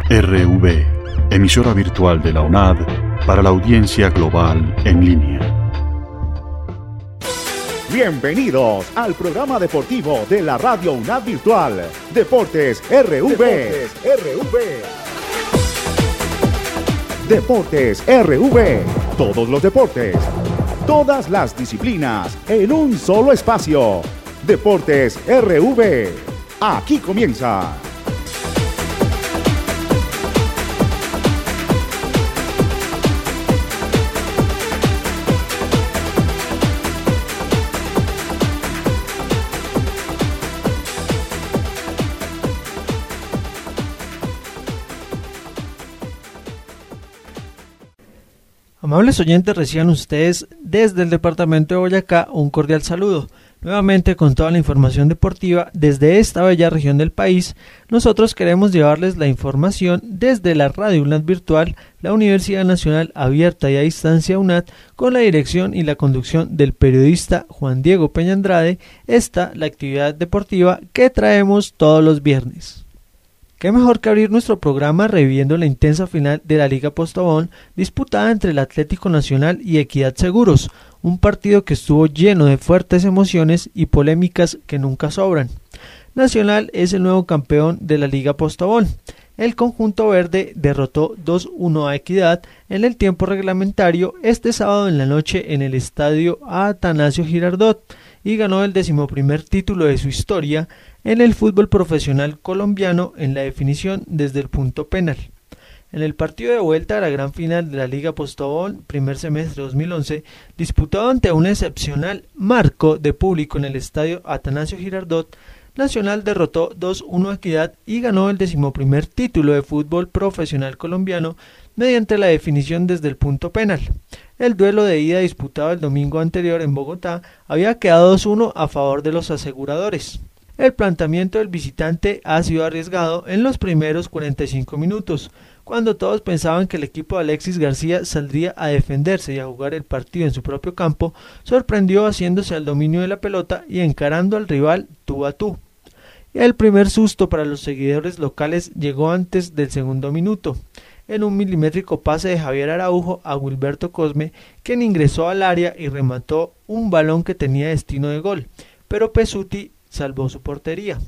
RV, emisora virtual de la UNAD para la audiencia global en línea. Bienvenidos al programa deportivo de la Radio UNAD Virtual, Deportes RV. Deportes RV, todos los deportes, todas las disciplinas en un solo espacio. Deportes RV, aquí comienza. Amables oyentes, reciban ustedes desde el departamento de Boyacá un cordial saludo. Nuevamente con toda la información deportiva desde esta bella región del país, nosotros queremos llevarles la información desde la Radio UNAD Virtual, la Universidad Nacional Abierta y a Distancia UNAD, con la dirección y la conducción del periodista Juan Diego Peña Andrade, la actividad deportiva que traemos todos los viernes. Qué mejor que abrir nuestro programa reviviendo la intensa final de la Liga Postobón disputada entre el Atlético Nacional y Equidad Seguros, un partido que estuvo lleno de fuertes emociones y polémicas que nunca sobran. Nacional es el nuevo campeón de la Liga Postobón. El conjunto verde derrotó 2-1 a Equidad en el tiempo reglamentario este sábado en la noche en el estadio Atanasio Girardot y ganó el 11º título de su historia en el fútbol profesional colombiano en la definición desde el punto penal. En el partido de vuelta a la gran final de la Liga Postobón, primer semestre 2011, disputado ante un excepcional marco de público en el estadio Atanasio Girardot, Nacional derrotó 2-1 a Equidad y ganó el 11º título de fútbol profesional colombiano mediante la definición desde el punto penal. El duelo de ida disputado el domingo anterior en Bogotá había quedado 2-1 a favor de los aseguradores. El planteamiento del visitante ha sido arriesgado en los primeros 45 minutos, cuando todos pensaban que el equipo de Alexis García saldría a defenderse y a jugar el partido en su propio campo, sorprendió haciéndose al dominio de la pelota y encarando al rival tú a tú. El primer susto para los seguidores locales llegó antes del segundo minuto, en un milimétrico pase de Javier Araujo a Wilberto Cosme, quien ingresó al área y remató un balón que tenía destino de gol, pero Pesuti salvó su portería.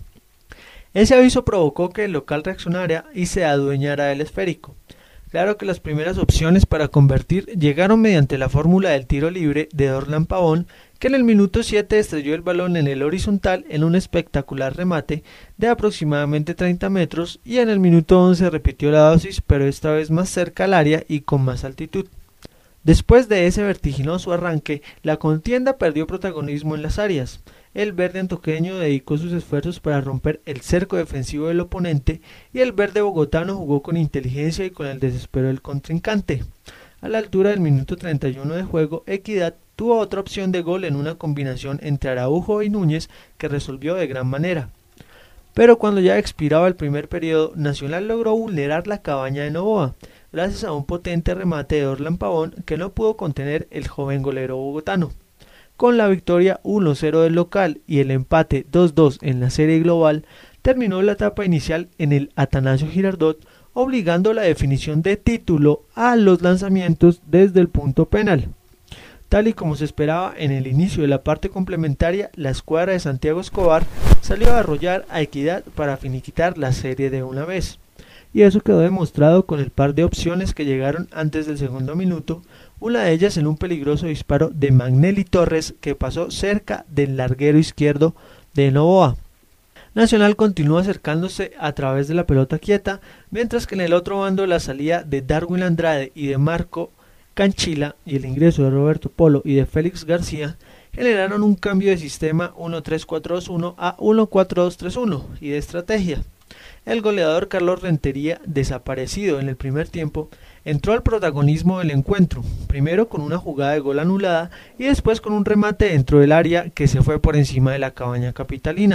Ese aviso provocó que el local reaccionara y se adueñara del esférico. Claro que las primeras opciones para convertir llegaron mediante la fórmula del tiro libre de Dorlan Pavón, que en el minuto 7 estrelló el balón en el horizontal en un espectacular remate de aproximadamente 30 metros y en el minuto 11 repitió la dosis, pero esta vez más cerca al área y con más altitud. Después de ese vertiginoso arranque, la contienda perdió protagonismo en las áreas. El verde antioqueño dedicó sus esfuerzos para romper el cerco defensivo del oponente y el verde bogotano jugó con inteligencia y con el desespero del contrincante. A la altura del minuto 31 de juego, Equidad tuvo otra opción de gol en una combinación entre Araujo y Núñez que resolvió de gran manera. Pero cuando ya expiraba el primer periodo, Nacional logró vulnerar la cabaña de Novoa, gracias a un potente remate de Dorlan Pavón que no pudo contener el joven golero bogotano. Con la victoria 1-0 del local y el empate 2-2 en la serie global, terminó la etapa inicial en el Atanasio Girardot, obligando la definición de título a los lanzamientos desde el punto penal. Tal y como se esperaba en el inicio de la parte complementaria, la escuadra de Santiago Escobar salió a arrollar a Equidad para finiquitar la serie de una vez. Y eso quedó demostrado con el par de opciones que llegaron antes del segundo minuto, una de ellas en un peligroso disparo de Magnelli Torres que pasó cerca del larguero izquierdo de Novoa. Nacional continuó acercándose a través de la pelota quieta, mientras que en el otro bando la salida de Darwin Andrade y de Marco Canchila y el ingreso de Roberto Polo y de Félix García generaron un cambio de sistema 1-3-4-2-1 a 1-4-2-3-1 y de estrategia. El goleador Carlos Rentería, desaparecido en el primer tiempo, entró al protagonismo del encuentro, primero con una jugada de gol anulada y después con un remate dentro del área que se fue por encima de la cabaña capitalina.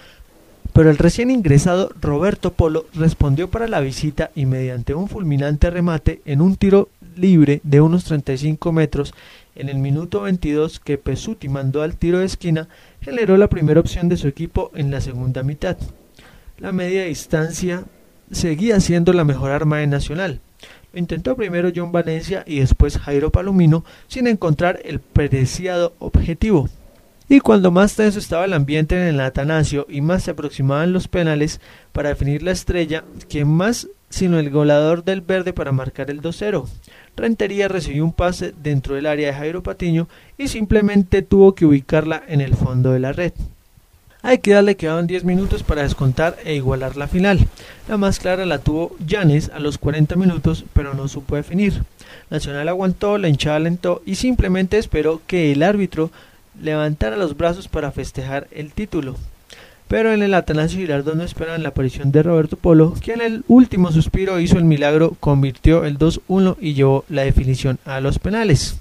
Pero el recién ingresado Roberto Polo respondió para la visita y mediante un fulminante remate en un tiro libre de unos 35 metros en el minuto 22 que Pesuti mandó al tiro de esquina, generó la primera opción de su equipo en la segunda mitad. La media distancia seguía siendo la mejor arma de Nacional. Lo intentó primero John Valencia y después Jairo Palomino sin encontrar el preciado objetivo. Y cuando más tenso estaba el ambiente en el Atanasio y más se aproximaban los penales para definir la estrella, ¿quién más sino el goleador del verde para marcar el 2-0? Rentería recibió un pase dentro del área de Jairo Patiño y simplemente tuvo que ubicarla en el fondo de la red. A Equidad le quedaban 10 minutos para descontar e igualar la final. La más clara la tuvo Llanes a los 40 minutos, pero no supo definir. Nacional aguantó, la hinchada alentó y simplemente esperó que el árbitro levantara los brazos para festejar el título. Pero en el Atanasio Girardot no esperaban la aparición de Roberto Polo, que en el último suspiro hizo el milagro, convirtió el 2-1 y llevó la definición a los penales.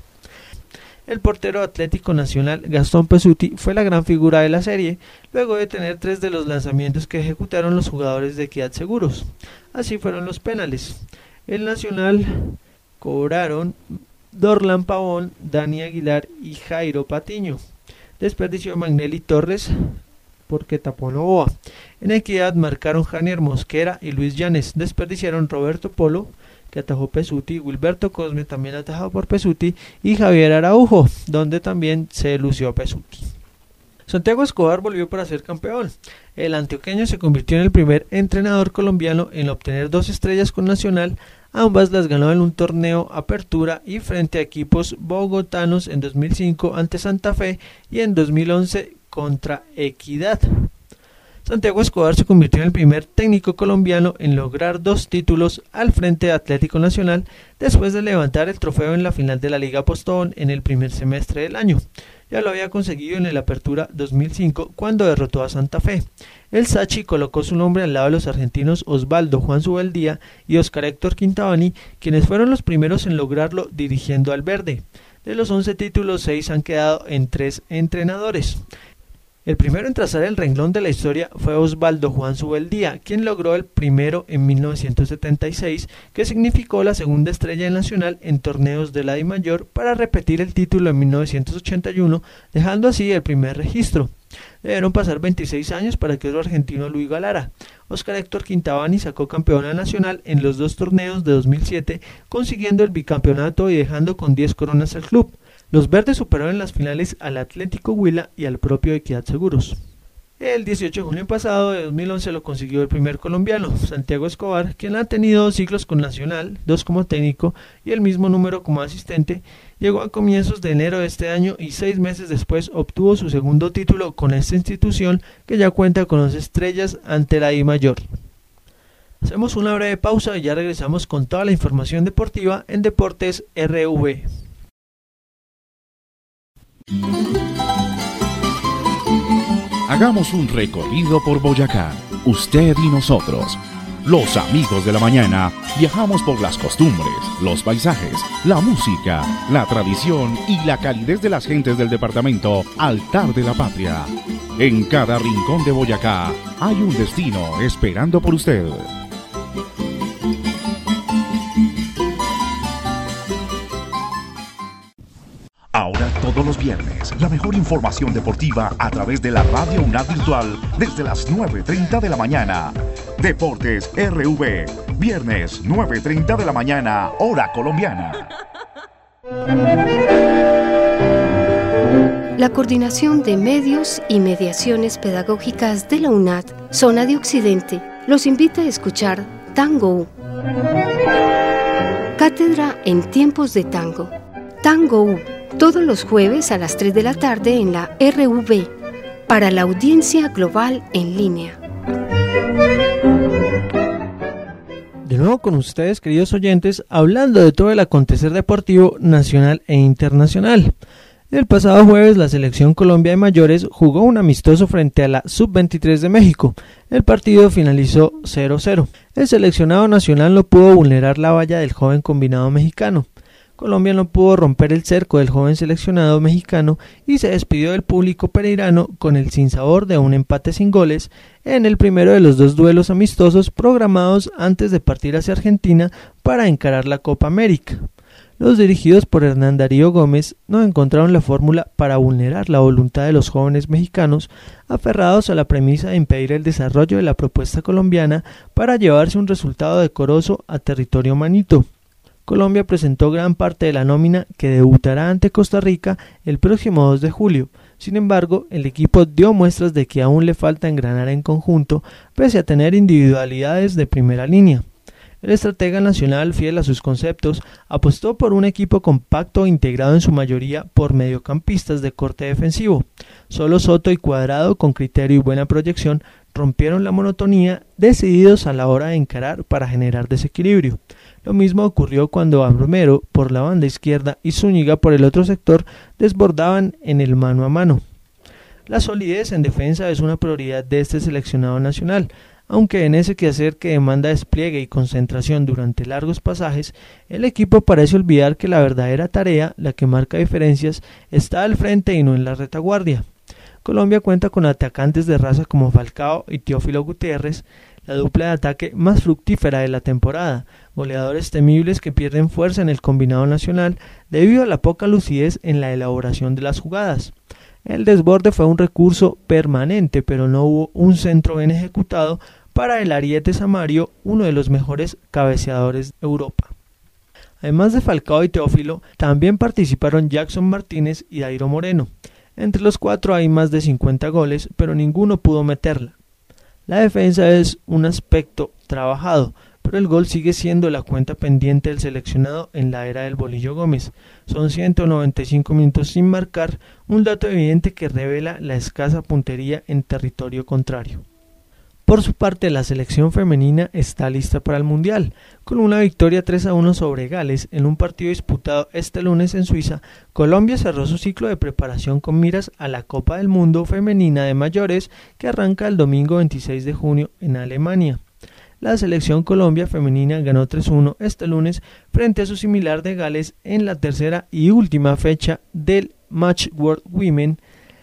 El portero Atlético Nacional, Gastón Pesuti, fue la gran figura de la serie, luego de tener 3 de los lanzamientos que ejecutaron los jugadores de Equidad Seguros. Así fueron los penales. El Nacional cobraron Dorlan Pavón, Dani Aguilar y Jairo Patiño. Desperdició Magnelli Torres porque tapó Novoa. En Equidad marcaron Janier Mosquera y Luis Llanes. Desperdiciaron Roberto Polo, que atajó Pesuti, Wilberto Cosme, también atajado por Pesuti, y Javier Araujo, donde también se lució Pesuti. Santiago Escobar volvió para ser campeón. El antioqueño se convirtió en el primer entrenador colombiano en obtener 2 estrellas con Nacional. Ambas las ganó en un torneo Apertura y frente a equipos bogotanos en 2005 ante Santa Fe y en 2011 contra Equidad. Santiago Escobar se convirtió en el primer técnico colombiano en lograr 2 títulos al frente de Atlético Nacional después de levantar el trofeo en la final de la Liga Postobón en el primer semestre del año. Ya lo había conseguido en el Apertura 2005 cuando derrotó a Santa Fe. El Sachi colocó su nombre al lado de los argentinos Osvaldo Juan Subeldía y Oscar Héctor Quintabani, quienes fueron los primeros en lograrlo dirigiendo al verde. De los 11 títulos, 6 han quedado en 3 entrenadores. El primero en trazar el renglón de la historia fue Osvaldo Juan Subeldía, quien logró el primero en 1976, que significó la segunda estrella nacional en torneos de la DIMAYOR para repetir el título en 1981, dejando así el primer registro. Debieron pasar 26 años para que otro argentino lo igualara. Oscar Héctor Quintabani sacó campeona nacional en los 2 torneos de 2007, consiguiendo el bicampeonato y dejando con 10 coronas al club. Los verdes superaron en las finales al Atlético Huila y al propio Equidad Seguros. El 18 de junio pasado de 2011 lo consiguió el primer colombiano, Santiago Escobar, quien ha tenido 2 ciclos con Nacional, 2 como técnico y el mismo número como asistente. Llegó a comienzos de enero de este año y 6 meses después obtuvo su segundo título con esta institución, que ya cuenta con 2 estrellas ante la DIMAYOR. Hacemos una breve pausa y ya regresamos con toda la información deportiva en Deportes RV. Hagamos un recorrido por Boyacá, usted y nosotros. Los amigos de la mañana viajamos por las costumbres, los paisajes, la música, la tradición y la calidez de las gentes del departamento Altar de la Patria. En cada rincón de Boyacá hay un destino esperando por usted. Ahora todos los viernes, la mejor información deportiva a través de la Radio UNAD Virtual desde las 9:30 de la mañana. Deportes RV, viernes 9:30 de la mañana, hora colombiana. La Coordinación de Medios y Mediaciones Pedagógicas de la UNAD, Zona de Occidente, los invita a escuchar Tango U. Cátedra en tiempos de tango. Tango U, todos los jueves a las 3 de la tarde en la RV, para la audiencia global en línea. De nuevo con ustedes, queridos oyentes, hablando de todo el acontecer deportivo nacional e internacional. El pasado jueves la selección Colombia de mayores jugó un amistoso frente a la Sub-23 de México. El partido finalizó 0-0. El seleccionado nacional no pudo vulnerar la valla del joven combinado mexicano. Colombia no pudo romper el cerco del joven seleccionado mexicano y se despidió del público pereirano con el sinsabor de un empate sin goles en el primero de los 2 duelos amistosos programados antes de partir hacia Argentina para encarar la Copa América. Los dirigidos por Hernán Darío Gómez no encontraron la fórmula para vulnerar la voluntad de los jóvenes mexicanos, aferrados a la premisa de impedir el desarrollo de la propuesta colombiana para llevarse un resultado decoroso a territorio manito. Colombia presentó gran parte de la nómina que debutará ante Costa Rica el próximo 2 de julio. Sin embargo, el equipo dio muestras de que aún le falta engranar en conjunto, pese a tener individualidades de primera línea. El estratega nacional, fiel a sus conceptos, apostó por un equipo compacto integrado en su mayoría por mediocampistas de corte defensivo. Solo Soto y Cuadrado, con criterio y buena proyección, rompieron la monotonía, decididos a la hora de encarar para generar desequilibrio. Lo mismo ocurrió cuando Romero por la banda izquierda y Zúñiga por el otro sector desbordaban en el mano a mano. La solidez en defensa es una prioridad de este seleccionado nacional, aunque en ese quehacer que demanda despliegue y concentración durante largos pasajes, el equipo parece olvidar que la verdadera tarea, la que marca diferencias, está al frente y no en la retaguardia. Colombia cuenta con atacantes de raza como Falcao y Teófilo Gutiérrez, la dupla de ataque más fructífera de la temporada, goleadores temibles que pierden fuerza en el combinado nacional debido a la poca lucidez en la elaboración de las jugadas. El desborde fue un recurso permanente, pero no hubo un centro bien ejecutado para el ariete Samario, uno de los mejores cabeceadores de Europa. Además de Falcao y Teófilo, también participaron Jackson Martínez y Dairo Moreno. Entre los cuatro hay más de 50 goles, pero ninguno pudo meterla. La defensa es un aspecto trabajado, pero el gol sigue siendo la cuenta pendiente del seleccionado en la era del Bolillo Gómez. Son 195 minutos sin marcar, un dato evidente que revela la escasa puntería en territorio contrario. Por su parte, la selección femenina está lista para el Mundial. Con una victoria 3-1 sobre Gales en un partido disputado este lunes en Suiza, Colombia cerró su ciclo de preparación con miras a la Copa del Mundo Femenina de Mayores que arranca el domingo 26 de junio en Alemania. La selección Colombia femenina ganó 3-1 este lunes frente a su similar de Gales en la tercera y última fecha del Match World Women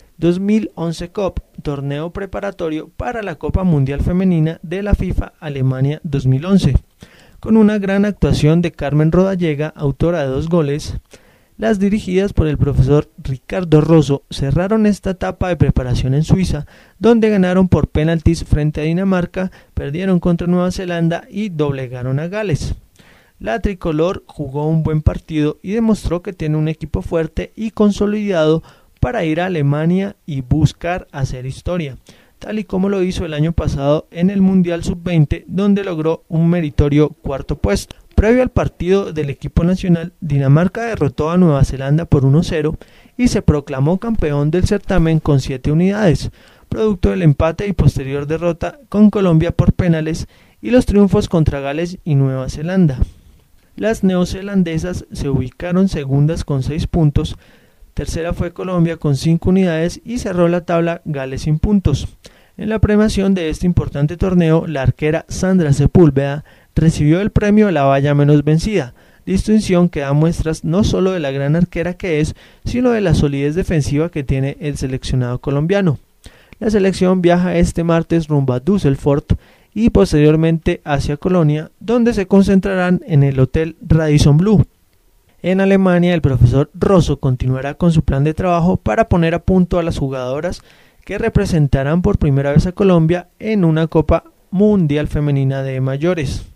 2011 Cup, torneo preparatorio para la Copa Mundial Femenina de la FIFA Alemania 2011. Con una gran actuación de Carmen Rodallega, autora de 2 goles, las dirigidas por el profesor Ricardo Rosso cerraron esta etapa de preparación en Suiza, donde ganaron por penaltis frente a Dinamarca, perdieron contra Nueva Zelanda y doblegaron a Gales. La tricolor jugó un buen partido y demostró que tiene un equipo fuerte y consolidado para ir a Alemania y buscar hacer historia, tal y como lo hizo el año pasado en el Mundial Sub-20, donde logró un meritorio 4º puesto. Previo al partido del equipo nacional, Dinamarca derrotó a Nueva Zelanda por 1-0 y se proclamó campeón del certamen con 7 unidades, producto del empate y posterior derrota con Colombia por penales y los triunfos contra Gales y Nueva Zelanda. Las neozelandesas se ubicaron segundas con 6 puntos, tercera fue Colombia con 5 unidades y cerró la tabla Gales sin puntos. En la premiación de este importante torneo, la arquera Sandra Sepúlveda recibió el premio La Valla Menos Vencida, distinción que da muestras no solo de la gran arquera que es, sino de la solidez defensiva que tiene el seleccionado colombiano. La selección viaja este martes rumbo a Düsseldorf y posteriormente hacia Colonia, donde se concentrarán en el Hotel Radisson Blu. En Alemania, el profesor Rosso continuará con su plan de trabajo para poner a punto a las jugadoras que representarán por primera vez a Colombia en una Copa Mundial Femenina de Mayores.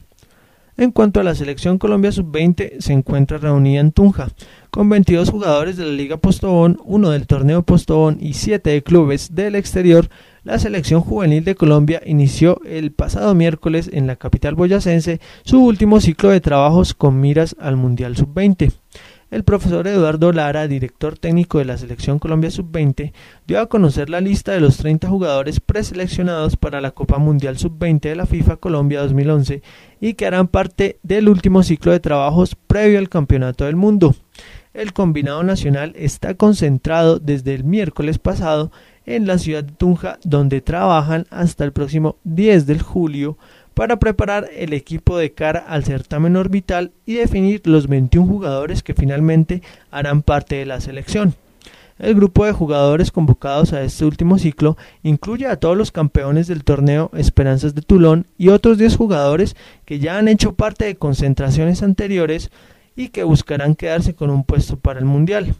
En cuanto a la selección Colombia Sub-20, se encuentra reunida en Tunja, con 22 jugadores de la Liga Postobón, 1 del torneo Postobón y 7 de clubes del exterior. La selección juvenil de Colombia inició el pasado miércoles en la capital boyacense su último ciclo de trabajos con miras al Mundial Sub-20. El profesor Eduardo Lara, director técnico de la selección Colombia Sub-20, dio a conocer la lista de los 30 jugadores preseleccionados para la Copa Mundial Sub-20 de la FIFA Colombia 2011 y que harán parte del último ciclo de trabajos previo al Campeonato del Mundo. El combinado nacional está concentrado desde el miércoles pasado en la ciudad de Tunja, donde trabajan hasta el próximo 10 de julio para preparar el equipo de cara al certamen orbital y definir los 21 jugadores que finalmente harán parte de la selección. El grupo de jugadores convocados a este último ciclo incluye a todos los campeones del torneo Esperanzas de Toulon y otros 10 jugadores que ya han hecho parte de concentraciones anteriores y que buscarán quedarse con un puesto para el Mundial.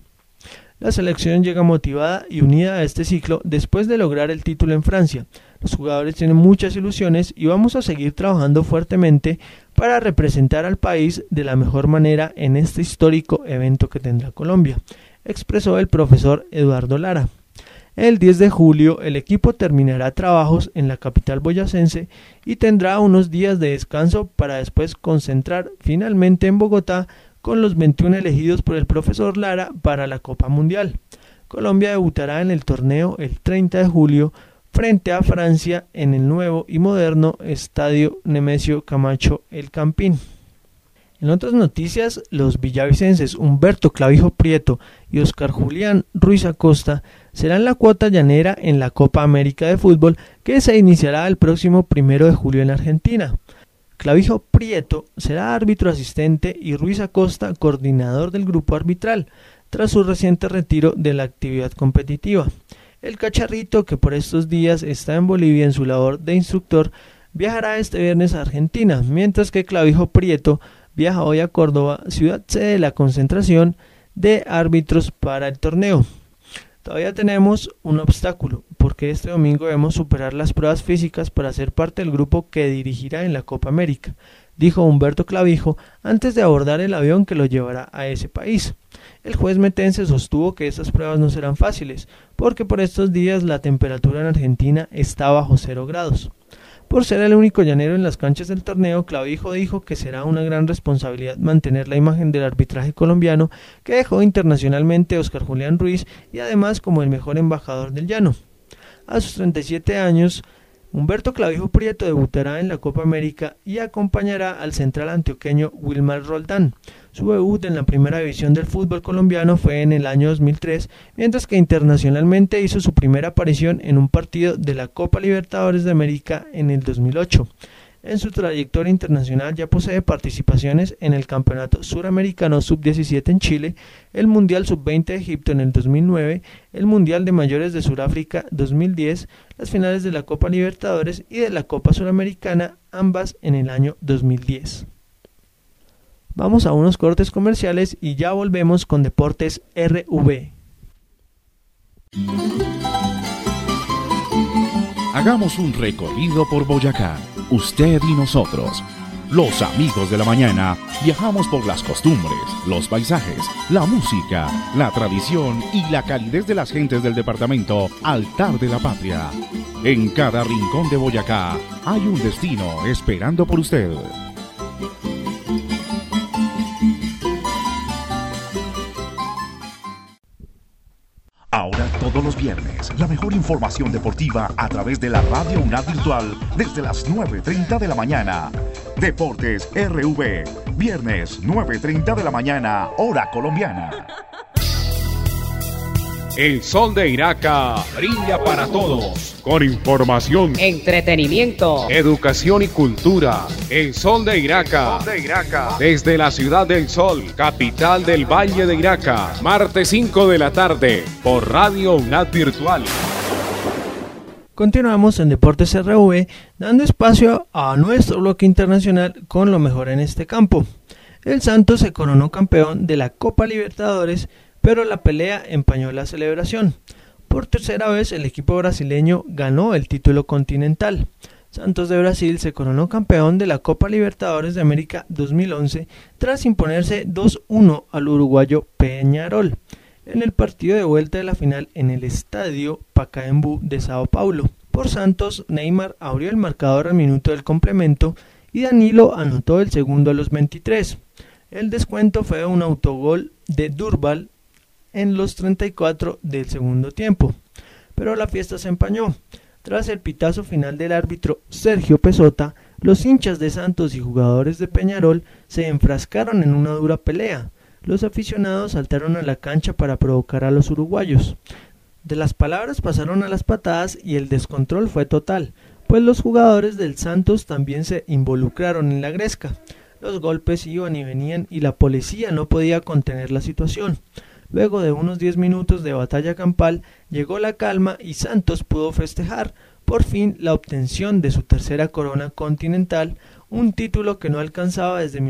La selección llega motivada y unida a este ciclo después de lograr el título en Francia. Los jugadores tienen muchas ilusiones y vamos a seguir trabajando fuertemente para representar al país de la mejor manera en este histórico evento que tendrá Colombia, expresó el profesor Eduardo Lara. El 10 de julio el equipo terminará trabajos en la capital boyacense y tendrá unos días de descanso para después concentrar finalmente en Bogotá con los 21 elegidos por el profesor Lara para la Copa Mundial. Colombia debutará en el torneo el 30 de julio frente a Francia en el nuevo y moderno Estadio Nemesio Camacho El Campín. En otras noticias, los villavicenses Humberto Clavijo Prieto y Oscar Julián Ruiz Acosta serán la cuota llanera en la Copa América de Fútbol que se iniciará el próximo 1 de julio en Argentina. Clavijo Prieto será árbitro asistente y Ruiz Acosta coordinador del grupo arbitral, tras su reciente retiro de la actividad competitiva. El cacharrito, que por estos días está en Bolivia en su labor de instructor, viajará este viernes a Argentina, mientras que Clavijo Prieto viaja hoy a Córdoba, ciudad sede de la concentración de árbitros para el torneo. Todavía tenemos un obstáculo, porque este domingo debemos superar las pruebas físicas para ser parte del grupo que dirigirá en la Copa América, dijo Humberto Clavijo antes de abordar el avión que lo llevará a ese país. El juez metense sostuvo que estas pruebas no serán fáciles, porque por estos días la temperatura en Argentina está bajo 0 grados. Por ser el único llanero en las canchas del torneo, Clavijo dijo que será una gran responsabilidad mantener la imagen del arbitraje colombiano que dejó internacionalmente Oscar Julián Ruiz y además como el mejor embajador del llano. A sus 37 años, Humberto Clavijo Prieto debutará en la Copa América y acompañará al central antioqueño Wilmar Roldán. Su debut en la primera división del fútbol colombiano fue en el año 2003, mientras que internacionalmente hizo su primera aparición en un partido de la Copa Libertadores de América en el 2008. En su trayectoria internacional ya posee participaciones en el Campeonato Suramericano Sub-17 en Chile, el Mundial Sub-20 de Egipto en el 2009, el Mundial de Mayores de Sudáfrica 2010, las finales de la Copa Libertadores y de la Copa Suramericana, ambas en el año 2010. Vamos a unos cortes comerciales y ya volvemos con Deportes RV. Hagamos un recorrido por Boyacá, usted y nosotros. Los amigos de la mañana viajamos por las costumbres, los paisajes, la música, la tradición y la calidez de las gentes del departamento Altar de la Patria. En cada rincón de Boyacá hay un destino esperando por usted. Ahora todos los viernes, la mejor información deportiva a través de la Radio UNAD Virtual desde las 9:30 de la mañana. Deportes RV, viernes 9:30 de la mañana, hora colombiana. El sol de Iraca brilla para todos, con información, entretenimiento, educación y cultura. El sol de Iraca, desde la ciudad del sol, capital del Valle de Iraca, martes 5 de la tarde, por Radio UNAD Virtual. Continuamos en Deportes RV, dando espacio a nuestro bloque internacional con lo mejor en este campo. El Santos se coronó campeón de la Copa Libertadores, pero la pelea empañó la celebración. Por tercera vez el equipo brasileño ganó el título continental. Santos de Brasil se coronó campeón de la Copa Libertadores de América 2011 tras imponerse 2-1 al uruguayo Peñarol en el partido de vuelta de la final en el estadio Pacaembu de Sao Paulo. Por Santos, Neymar abrió el marcador al minuto del complemento y Danilo anotó el segundo a los 23. El descuento fue un autogol de Durval en los 34 del segundo tiempo, pero la fiesta se empañó. Tras el pitazo final del árbitro Sergio Pesota, los hinchas de Santos y jugadores de Peñarol se enfrascaron en una dura pelea. Los aficionados saltaron a la cancha para provocar a los uruguayos. De las palabras pasaron a las patadas y el descontrol fue total, pues los jugadores del Santos también se involucraron en la gresca. Los golpes iban y venían y la policía no podía contener la situación. Luego de unos 10 minutos de batalla campal, llegó la calma y Santos pudo festejar, por fin la obtención de su tercera corona continental, un título que no alcanzaba desde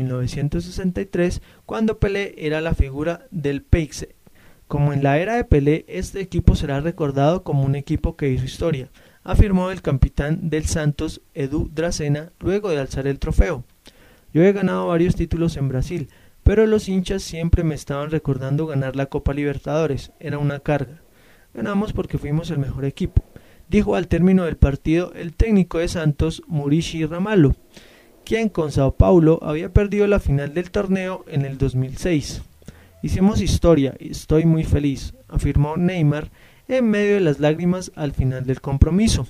1963, cuando Pelé era la figura del País. Como en la era de Pelé, este equipo será recordado como un equipo que hizo historia, afirmó el capitán del Santos, Edu Dracena, luego de alzar el trofeo. Yo he ganado varios títulos en Brasil, pero los hinchas siempre me estaban recordando ganar la Copa Libertadores, era una carga. Ganamos porque fuimos el mejor equipo, dijo al término del partido el técnico de Santos, Muricy Ramalho, quien con Sao Paulo había perdido la final del torneo en el 2006. Hicimos historia y estoy muy feliz, afirmó Neymar en medio de las lágrimas al final del compromiso.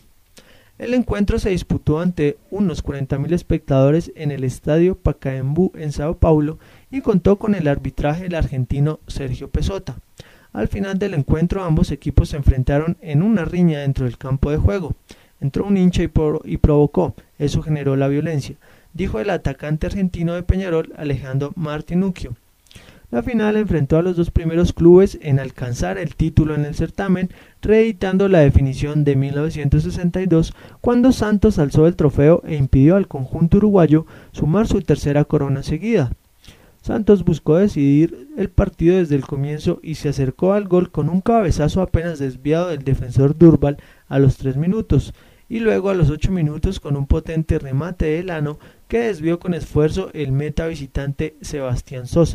El encuentro se disputó ante unos 40.000 espectadores en el estadio Pacaembu en Sao Paulo y contó con el arbitraje del argentino Sergio Pesota. Al final del encuentro ambos equipos se enfrentaron en una riña dentro del campo de juego. Entró un hincha y provocó, eso generó la violencia, dijo el atacante argentino de Peñarol Alejandro Martinuccio. La final enfrentó a los dos primeros clubes en alcanzar el título en el certamen, reeditando la definición de 1962, cuando Santos alzó el trofeo e impidió al conjunto uruguayo sumar su tercera corona seguida. Santos buscó decidir el partido desde el comienzo y se acercó al gol con un cabezazo apenas desviado del defensor Durval a los 3 minutos, y luego a los 8 minutos con un potente remate de Elano que desvió con esfuerzo el meta visitante Sebastián Sosa.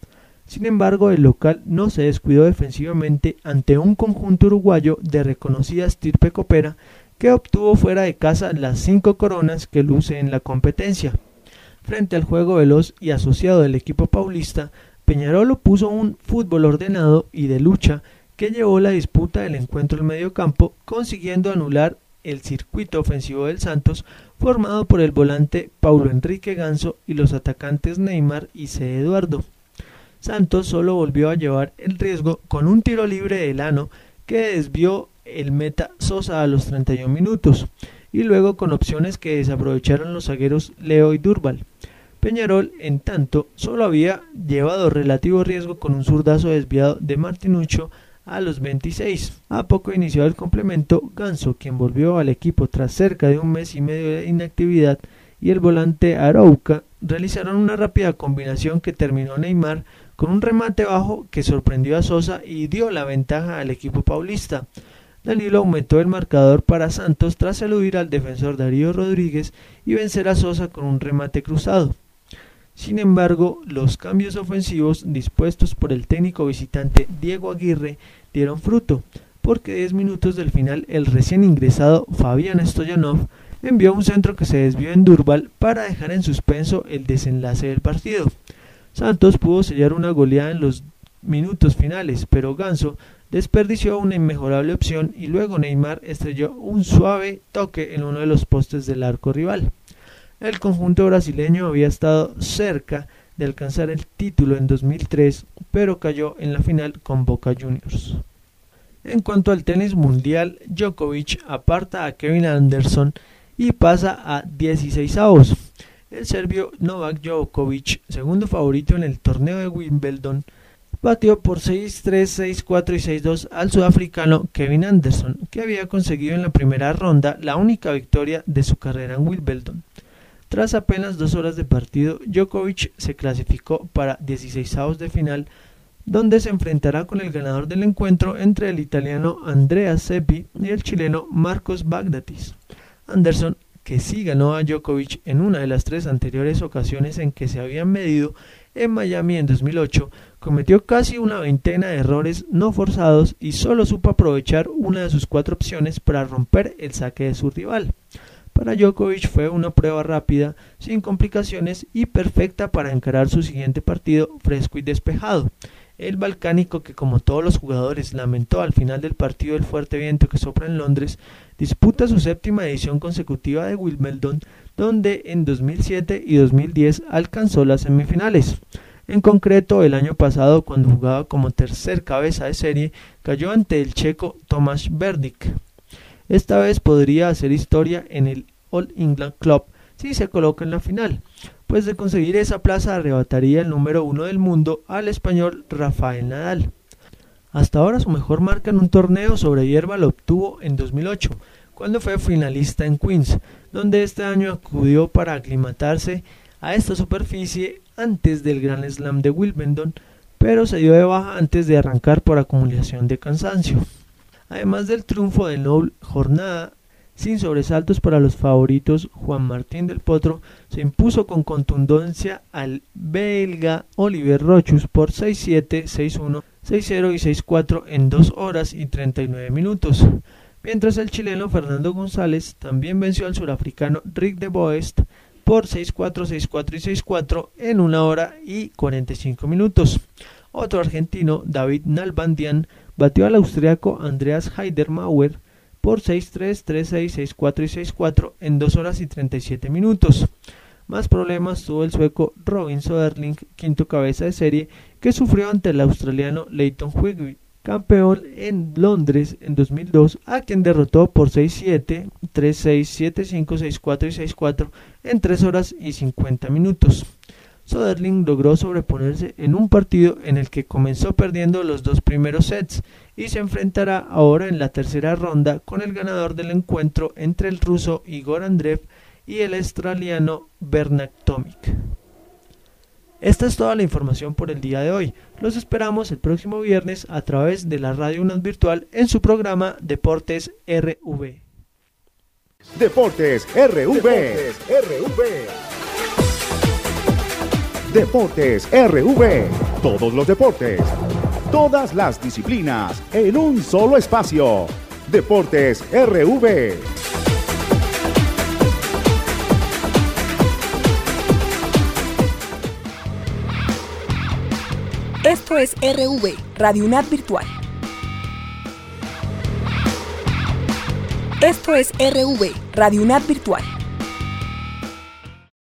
Sin embargo, el local no se descuidó defensivamente ante un conjunto uruguayo de reconocida estirpe copera que obtuvo fuera de casa las 5 coronas que luce en la competencia. Frente al juego veloz y asociado del equipo paulista, Peñarol opuso un fútbol ordenado y de lucha que llevó la disputa del encuentro al mediocampo, consiguiendo anular el circuito ofensivo del Santos, formado por el volante Paulo Enrique Ganso y los atacantes Neymar y C. Eduardo. Santos solo volvió a llevar el riesgo con un tiro libre de Elano que desvió el meta Sosa a los 31 minutos, y luego con opciones que desaprovecharon los zagueros Leo y Durval. Peñarol, en tanto, solo había llevado relativo riesgo con un zurdazo desviado de Martinuccio a los 26. A poco inició el complemento, Ganso, quien volvió al equipo tras cerca de un mes y medio de inactividad, y el volante Arauca realizaron una rápida combinación que terminó Neymar con un remate bajo que sorprendió a Sosa y dio la ventaja al equipo paulista. Danilo aumentó el marcador para Santos tras eludir al defensor Darío Rodríguez y vencer a Sosa con un remate cruzado. Sin embargo, los cambios ofensivos dispuestos por el técnico visitante Diego Aguirre dieron fruto, porque 10 minutos del final el recién ingresado Fabián Stoyanov envió un centro que se desvió en Durval para dejar en suspenso el desenlace del partido. Santos pudo sellar una goleada en los minutos finales, pero Ganso desperdició una inmejorable opción y luego Neymar estrelló un suave toque en uno de los postes del arco rival. El conjunto brasileño había estado cerca de alcanzar el título en 2003, pero cayó en la final con Boca Juniors. En cuanto al tenis mundial, Djokovic aparta a Kevin Anderson y pasa a 16avos. El serbio Novak Djokovic, segundo favorito en el torneo de Wimbledon, batió por 6-3, 6-4 y 6-2 al sudafricano Kevin Anderson, que había conseguido en la primera ronda la única victoria de su carrera en Wimbledon. Tras apenas 2 horas de partido, Djokovic se clasificó para 16avos de final, donde se enfrentará con el ganador del encuentro entre el italiano Andrea Seppi y el chileno Marcos Baghdatis. Anderson, que sí ganó a Djokovic en una de las 3 anteriores ocasiones en que se habían medido en Miami en 2008, cometió casi una veintena de errores no forzados y solo supo aprovechar una de sus 4 opciones para romper el saque de su rival. Para Djokovic fue una prueba rápida, sin complicaciones y perfecta para encarar su siguiente partido fresco y despejado. El balcánico, que como todos los jugadores lamentó al final del partido el fuerte viento que sopla en Londres, disputa su 7ª edición consecutiva de Wimbledon, donde en 2007 y 2010 alcanzó las semifinales. En concreto, el año pasado, cuando jugaba como tercer cabeza de serie, cayó ante el checo Tomáš Berdych. Esta vez podría hacer historia en el All England Club si se coloca en la final, pues de conseguir esa plaza arrebataría el número 1 del mundo al español Rafael Nadal. Hasta ahora su mejor marca en un torneo sobre hierba lo obtuvo en 2008, cuando fue finalista en Queens, donde este año acudió para aclimatarse a esta superficie antes del Grand Slam de Wimbledon, pero se dio de baja antes de arrancar por acumulación de cansancio. Además del triunfo de la jornada, sin sobresaltos para los favoritos, Juan Martín del Potro se impuso con contundencia al belga Oliver Rochus por 6-7, 6-1, 6-0 y 6-4 en 2 horas y 39 minutos, mientras el chileno Fernando González también venció al surafricano Rick de Boest por 6-4, 6-4 y 6-4 en 1 hora y 45 minutos. Otro argentino, David Nalbandian, batió al austriaco Andreas Heidermauer por 6-3, 3-6, 6-4 y 6-4 en 2 horas y 37 minutos. Más problemas tuvo el sueco Robin Söderling, quinto cabeza de serie, que sufrió ante el australiano Lleyton Hewitt, campeón en Londres en 2002, a quien derrotó por 6-7, 3-6, 7-5, 6-4 y 6-4 en 3 horas y 50 minutos. Söderling logró sobreponerse en un partido en el que comenzó perdiendo los 2 primeros sets y se enfrentará ahora en la tercera ronda con el ganador del encuentro entre el ruso Igor Andreev y el australiano Bernard Tomic. Esta es toda la información por el día de hoy. Los esperamos el próximo viernes a través de la Radio UNAD Virtual en su programa Deportes RV. Deportes RV. Deportes RV. Todos los deportes, todas las disciplinas en un solo espacio. Deportes RV. Esto es RV, Radio UNAD Virtual. Esto es RV, Radio UNAD Virtual.